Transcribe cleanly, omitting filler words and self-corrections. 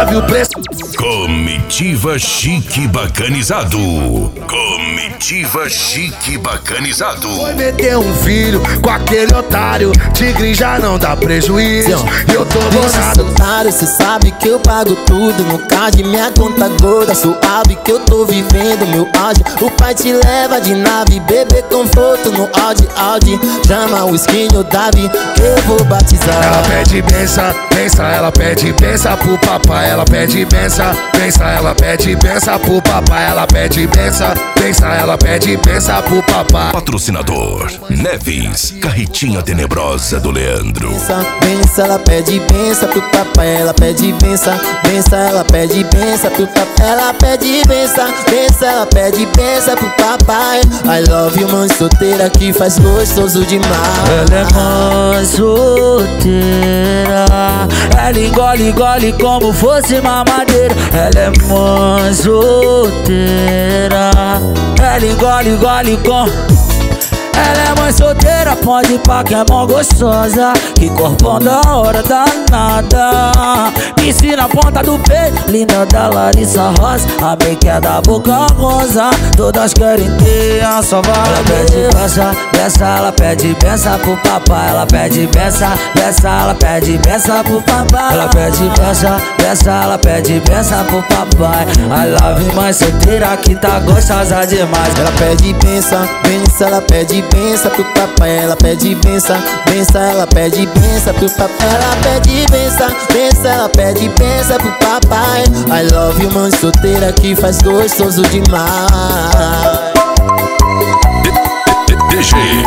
sabe o preço. Comitiva Chique Bacanizado. Comitiva Chique Bacanizado. Foi meter um filho com aquele otário. Tigre já não dá prejuízo. E eu tô bolado. Otário, cê sabe que eu pago tudo. No card, minha conta gorda. Suave que eu tô vivendo meu auge. O pai te leva de nave, bebê conforto no Audi. Chama o skin o Davi, que eu vou batizar. Ela pede benção, benção, ela pede benção pro papai. Ela pede benção, benção, ela pede benção pro papai. Ela pede benção, benção, ela pede benção pro papai. Patrocinador Neves, Carretinha Tenebrosa do Leandro. Benção, ela pede benção pro papai. Ela pede benção, benção, ela pede benção pro papai. Ela pede benção, benção, ela pede benção pro papai. I love you, mãe solteira que faz gostoso demais. Ela é mãe solteira, ela engole como fosse mamadeira. Ela é mãe solteira, ela engole com. Ela é mãe solteira, pode ir pra que é mó gostosa. Que corpão da hora danada. Piscina na ponta do peito, linda da Larissa Rosa. A make é da boca rosa, todas querem ter a sua vaga. Ela pede benção, benção, ela pede benção pro papai. Ela pede benção, benção, ela pede benção pro papai. Ela pede benção, benção, ela pede benção pro papai. I love you, mãe solteira que tá gostosa demais. Ela pede benção, benção, ela pede benção pro papai. Ela pede benção, benção, ela pede benção pro papai. Ela pede benção, benção, ela pede benção pro papai. I love you, mãe solteira que faz gostoso demais. DG